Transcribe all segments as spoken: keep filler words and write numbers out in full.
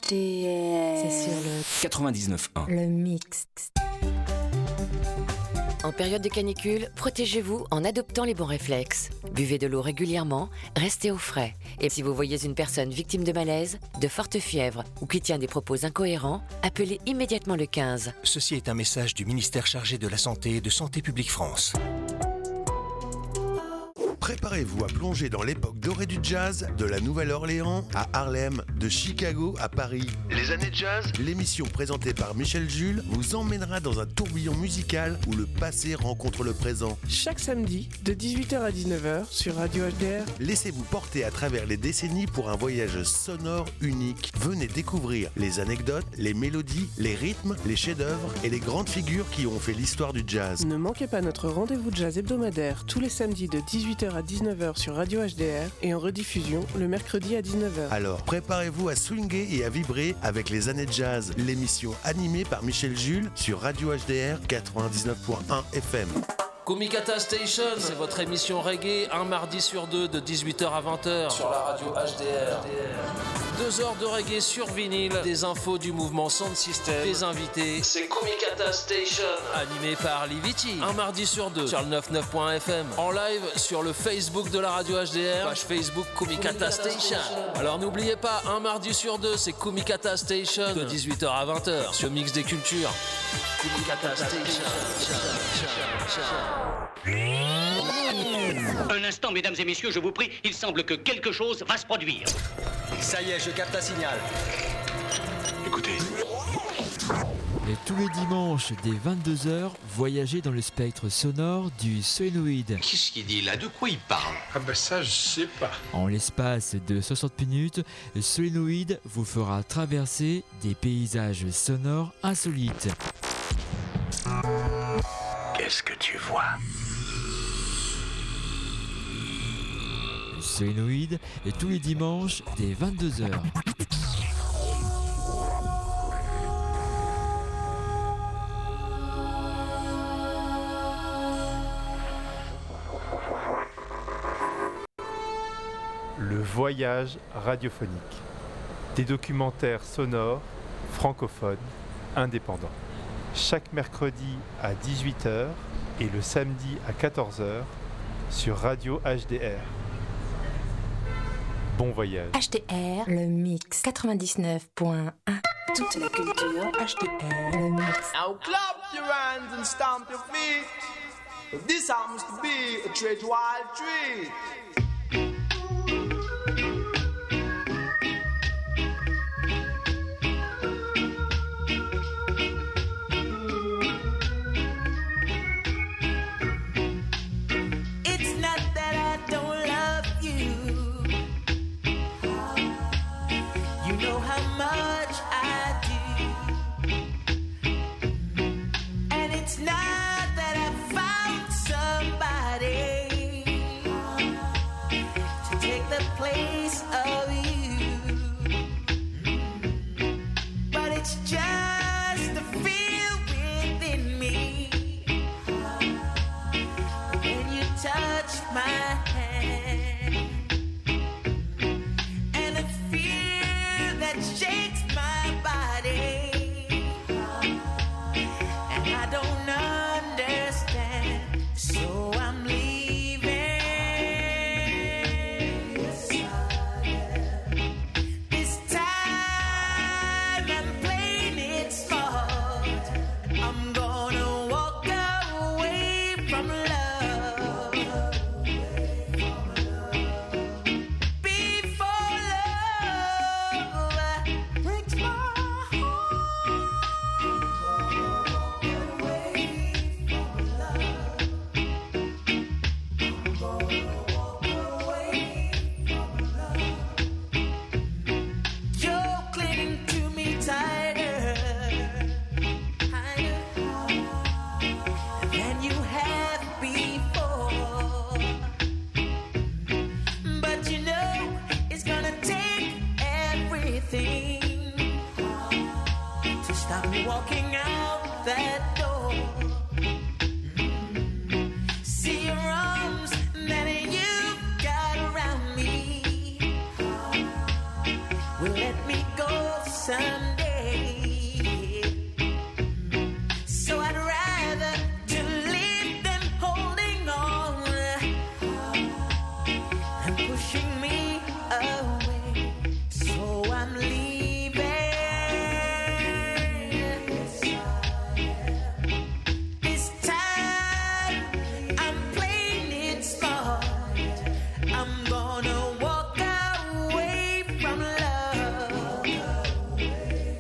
D R. C'est sur le quatre-vingt-dix-neuf point un. Le mix. En période de canicule, protégez-vous en adoptant les bons réflexes. Buvez de l'eau régulièrement, restez au frais. Et si vous voyez une personne victime de malaise, de forte fièvre ou qui tient des propos incohérents, appelez immédiatement le quinze. Ceci est un message du ministère chargé de la Santé et de Santé publique France. Préparez-vous à plonger dans l'époque dorée du jazz, de la Nouvelle-Orléans à Harlem, de Chicago à Paris. Les années jazz, l'émission présentée par Michel Jules vous emmènera dans un tourbillon musical où le passé rencontre le présent. Chaque samedi, de dix-huit heures à dix-neuf heures sur Radio H D R. Laissez-vous porter à travers les décennies pour un voyage sonore unique. Venez découvrir les anecdotes, les mélodies, les rythmes, les chefs-d'œuvre et les grandes figures qui ont fait l'histoire du jazz. Ne manquez pas notre rendez-vous jazz hebdomadaire tous les samedis de dix-huit heures à dix-neuf heures sur Radio H D R et en rediffusion le mercredi à dix-neuf heures. Alors préparez-vous à swinguer et à vibrer avec les années jazz, l'émission animée par Michel Jules sur Radio H D R quatre-vingt-dix-neuf point un F M. Kumikata Station, c'est votre émission reggae, un mardi sur deux de dix-huit heures à vingt heures sur la radio H D R. Deux heures de reggae sur vinyle, des infos du mouvement Sound System, des invités. C'est Kumikata Station, animé par Liviti. Un mardi sur deux sur le quatre-vingt-dix-neuf point F M. En live sur le Facebook de la radio H D R, page Facebook Kumikata Station. Alors n'oubliez pas, un mardi sur deux, c'est Kumikata Station de dix-huit heures à vingt heures sur Mix des Cultures. Kumikata Station. Un instant, mesdames et messieurs, je vous prie, il semble que quelque chose va se produire. Ça y est, je capte un signal. Écoutez. Et tous les dimanches, dès vingt-deux heures, voyagez dans le spectre sonore du Sonoïde. Qu'est-ce qu'il dit là? De quoi il parle? Ah ben ça, je sais pas. En l'espace de soixante minutes, Sonoïde vous fera traverser des paysages sonores insolites. Qu'est-ce que tu vois? Sonoïde et tous les dimanches dès vingt-deux heures. Le voyage radiophonique. Des documentaires sonores, francophones, indépendants. Chaque mercredi à dix-huit heures et le samedi à quatorze heures sur Radio H D R. Bon voyage. H D R, le mix quatre-vingt-dix-neuf point un. Toute la culture H D R, le mix. Now clap your hands and stamp your feet. This happens to be a treat wild treat. someday. So I'd rather to live than holding on and pushing me away. So I'm leaving. This time I'm playing it smart. I'm gonna walk away from love.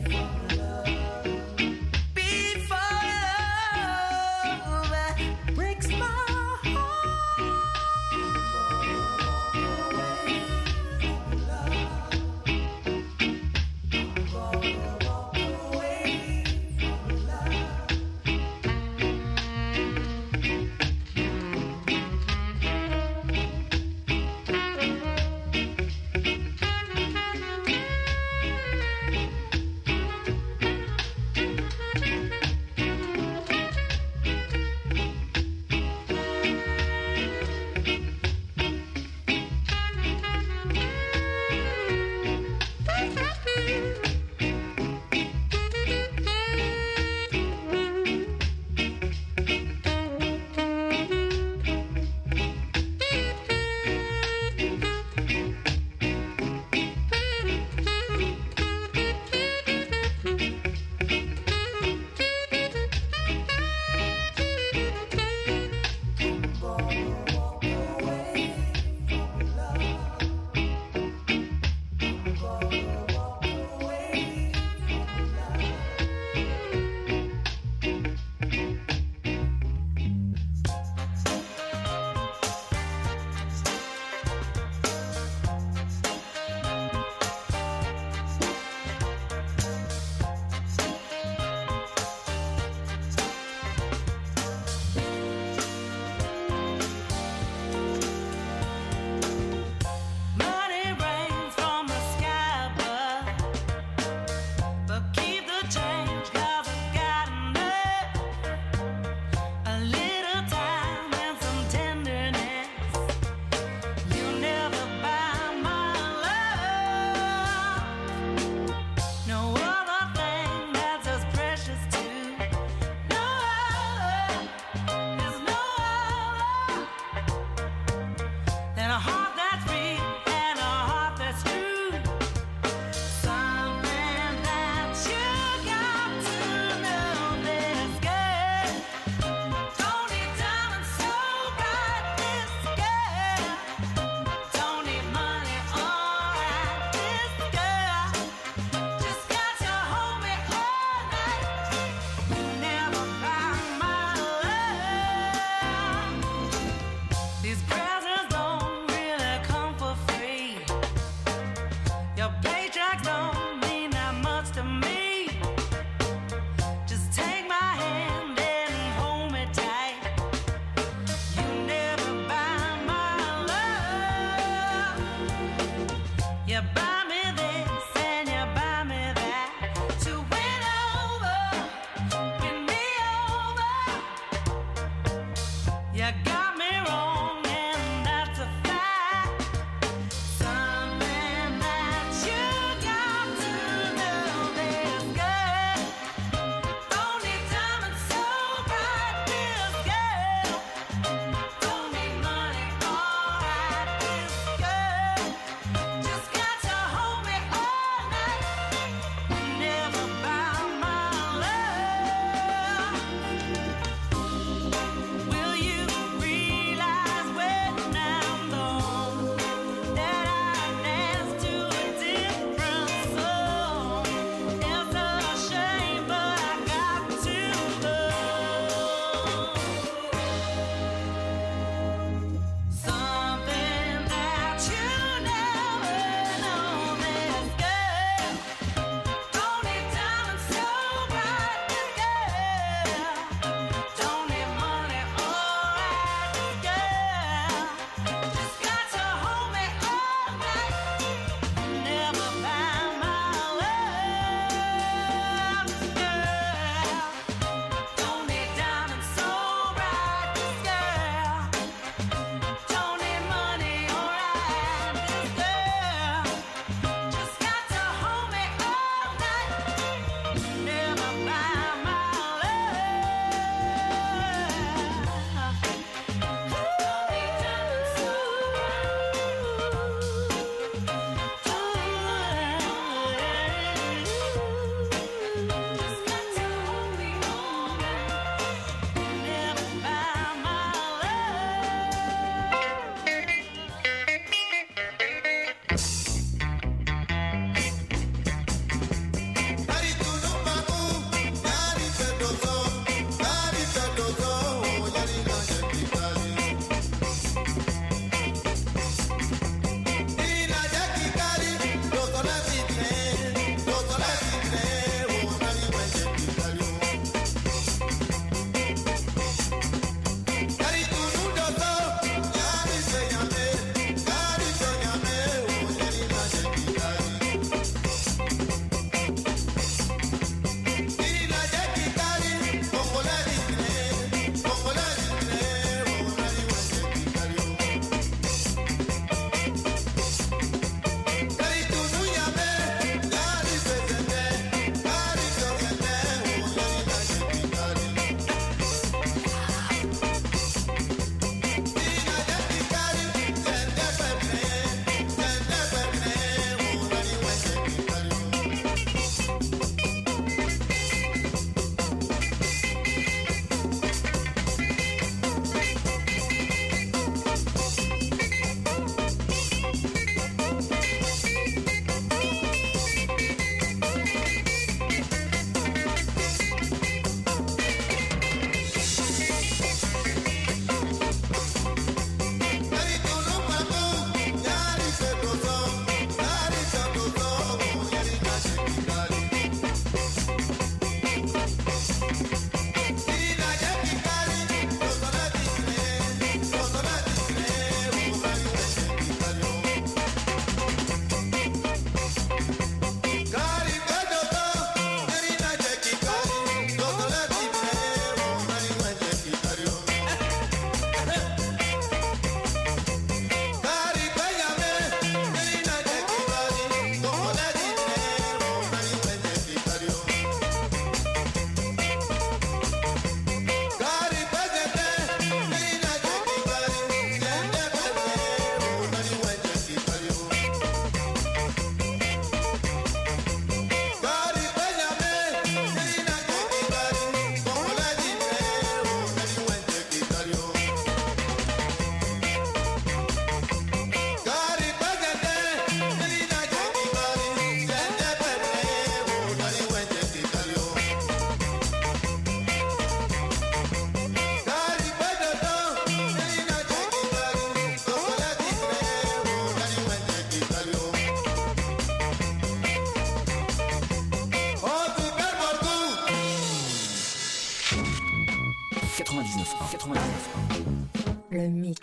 quatre-vingt-dix-neuf point un. Le mix.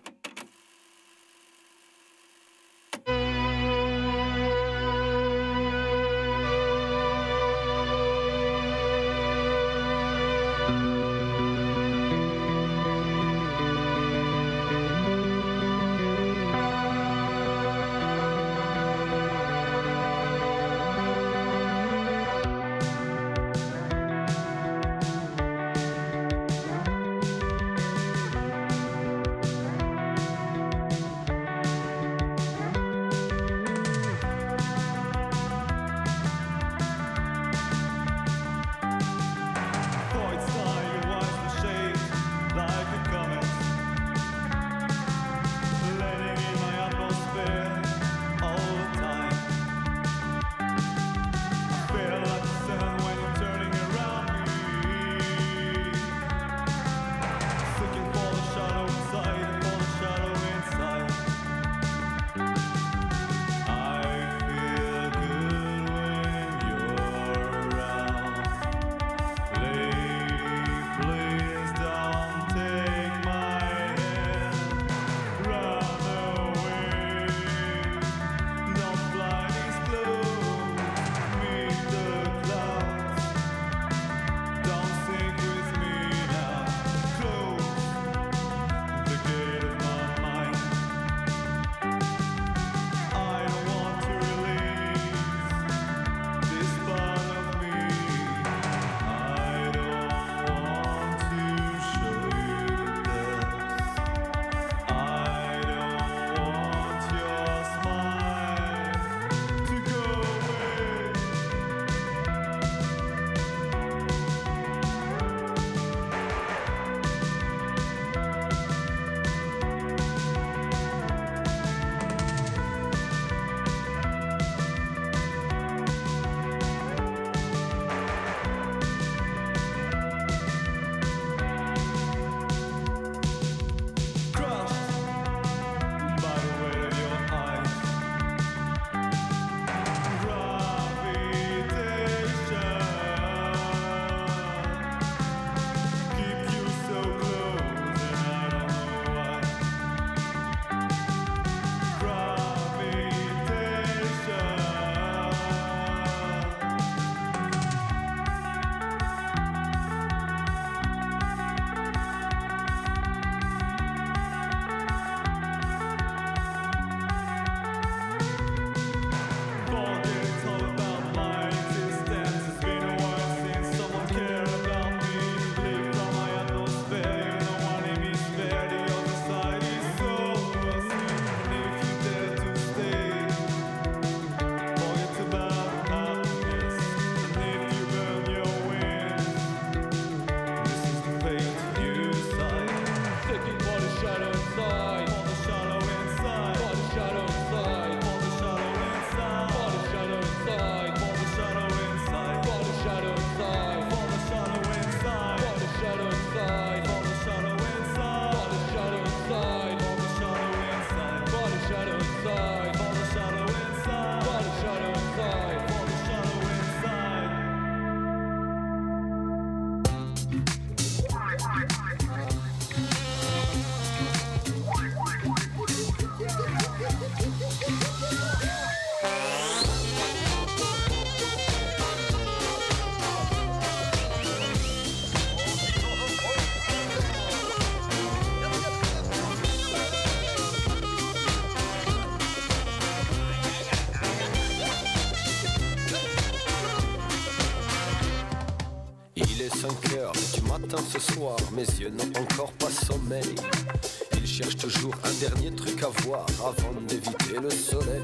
cinq heures du matin ce soir, mes yeux n'ont encore pas sommeil. Ils cherchent toujours un dernier truc à voir avant d'éviter le soleil.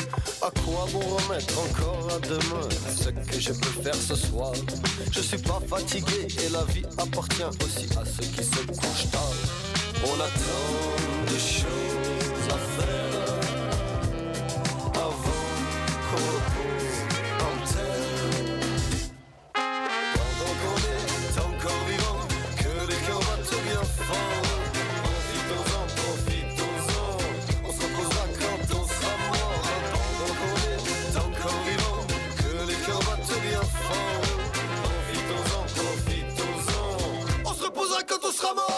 À quoi bon remettre encore à demain ce que je peux faire ce soir? Je suis pas fatigué et la vie appartient aussi à ceux qui se couchent tard. On a tant de choses à faire avant qu'on repose en terre. Pendant qu'on est encore vivant, que les cœurs battent bien fort. Profitons-en, profitons-en, on se reposera quand on sera mort. Pendant qu'on est encore vivant, que les cœurs battent bien fort. Profitons-en, profitons-en, on se reposera quand on sera mort.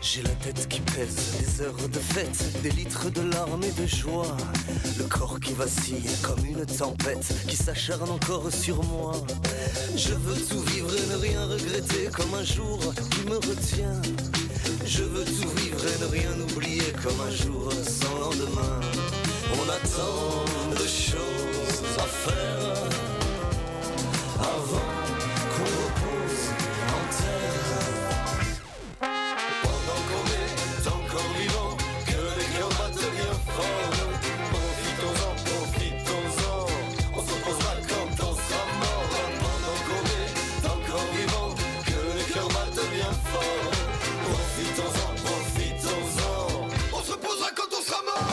J'ai la tête qui pèse, des heures de fête, des litres de larmes et de joie. Le corps qui vacille comme une tempête qui s'acharne encore sur moi. Je veux tout vivre et ne rien regretter comme un jour qui me retient. Je veux tout vivre et ne rien oublier comme un jour sans lendemain. On a tant de choses à faire avant qu'on repose en terre. Pendant qu'on est encore vivant, que les cœurs battent bien fort. Profitons-en, profitons-en, on se reposera quand on sera mort. Pendant qu'on est encore vivant, que les cœurs battent bien fort. Profitons-en, profitons-en, on se reposera quand on sera mort.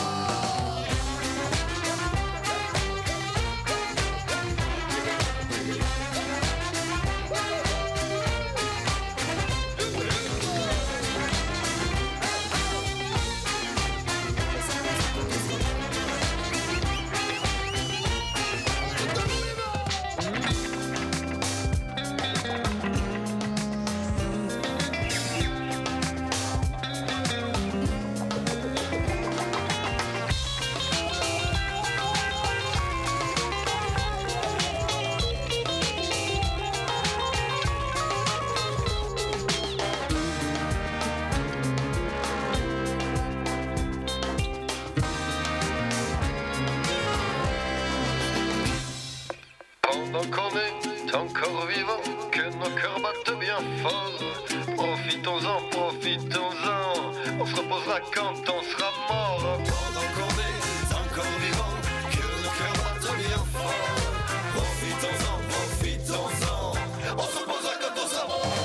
Pendant qu'on est encore vivant, que nos cœurs battent bien fort. Profitons-en, profitons-en, on se reposera quand on sera mort. Pendant qu'on est encore vivant, que nos cœurs battent bien fort. Profitons-en, profitons-en, on se reposera quand on sera mort.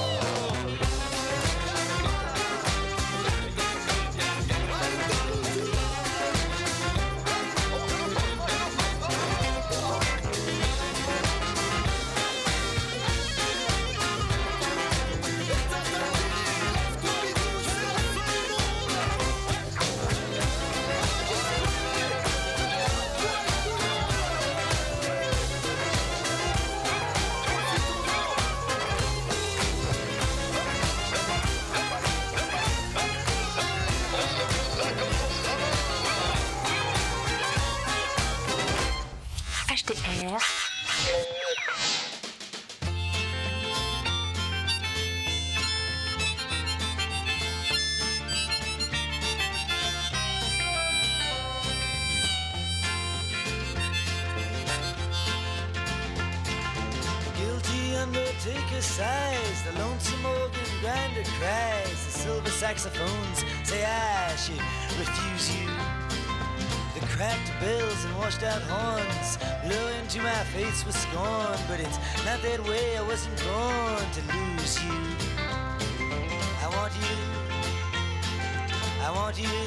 H D R. Guilty undertaker sighs, the lonesome organ grinder cries, the silver saxophones say I should refuse you. The cracked bells and washed out horns blow into my face with scorn, but it's not that way, I wasn't born to lose you. I want you, I want you,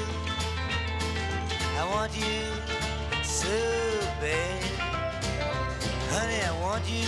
I want you so bad. Honey, I want you.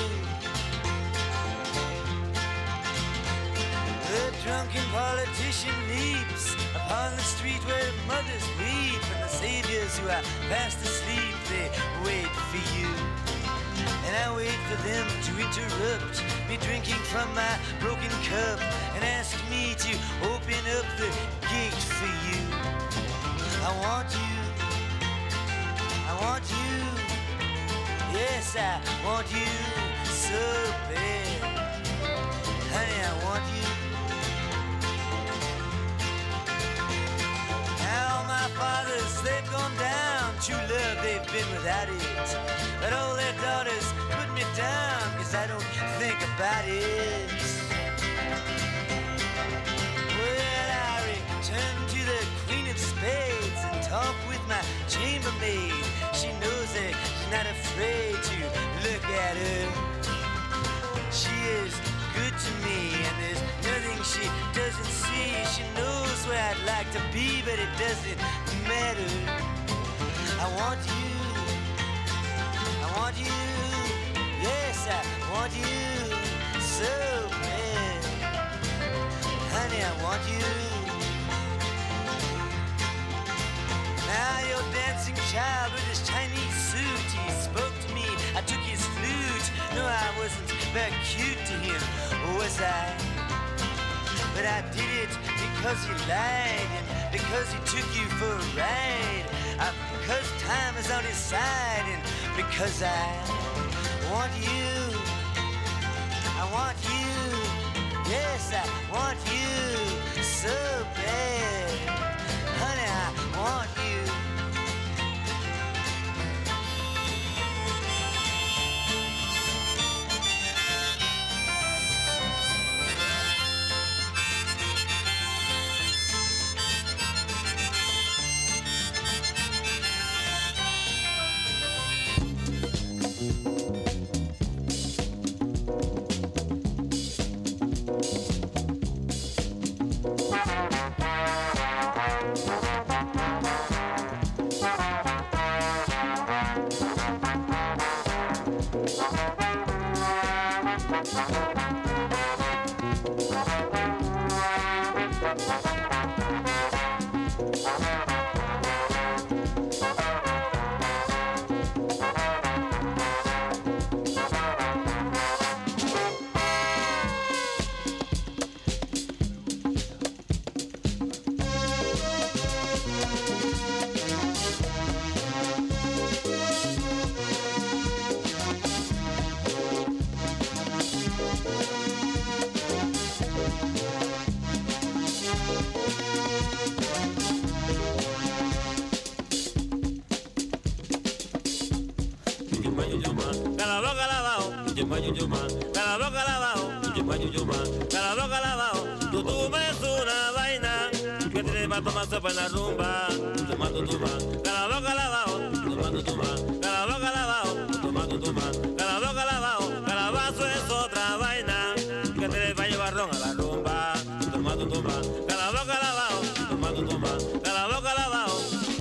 The drunken politician leaps upon the street where mothers weep, and the saviors who are fast asleep, they wait for you. And I wait for them to interrupt me drinking from my broken cup and ask me to open up the gate for you. I want you, I want you, yes, I want you so bad. Honey, I want you. Now my fathers, they've gone down. True love, they've been without it. But all their daughters put me down, cause I don't think about it. Well, I return to the Queen of Spades and talk with my chambermaid. She knows that she's not afraid to look at her. She is good to me, and there's nothing she doesn't see. She knows where I'd like to be, but it doesn't matter. I want you, I want you, yes, I want you so bad. Honey, I want you. Now your dancing child with his Chinese suit, he spoke to me, I took his flute. No, I wasn't very cute to him, was I? But I did it because because you lied and because he took you for a ride. Uh, because time is on his side and because I want you. I want you. Yes, I want you so bad. Honey, I want you. Toma sopa en la rumba, tomando tumba, cada boca lavao, tomando tumba, cada boca lavao, tomando tumba, cada boca lavao, calabazo es otra vaina, que te va a llevar ron a la rumba, tomando tumba, cada boca lavao, tomando tumba, cada boca lavao.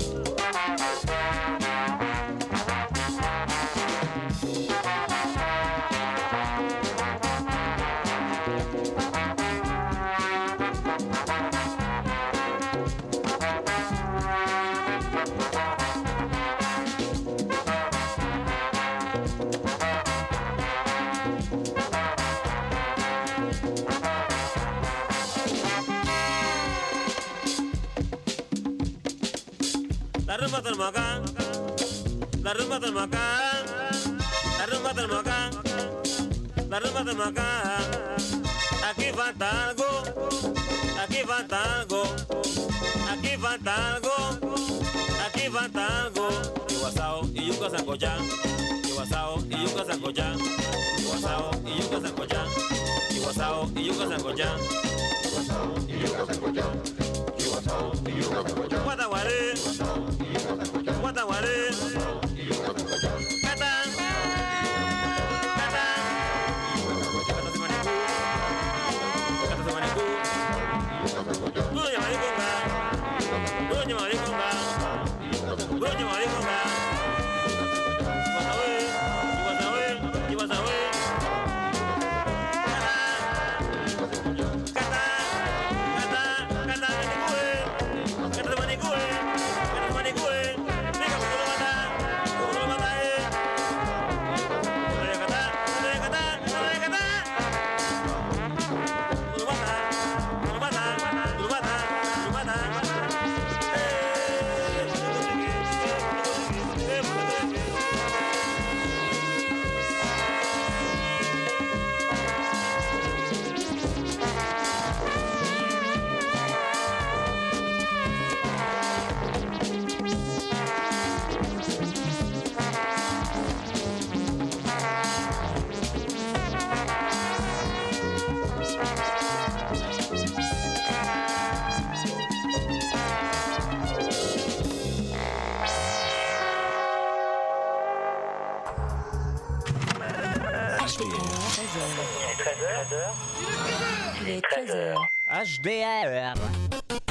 La rumba del Macán, la rumba del Macán, la rumba del Macán, la rumba del Macán. Aquí falta algo, aquí falta algo, aquí falta algo, aquí falta algo. Iguasao y yuca sancochán, iguasao y yuca sancochán, iguasao y yuca sancochán, iguasao y yuca sancochán, iguasao y yuca sancochán. Guataguaré, Guataguaré, Catán, Catán, Catán de Manicú, Doña Mariconga, Doña Mariconga, Doña Mariconga, Guatagué, Guatagué, Guatagué, Il est treize heures. H D R.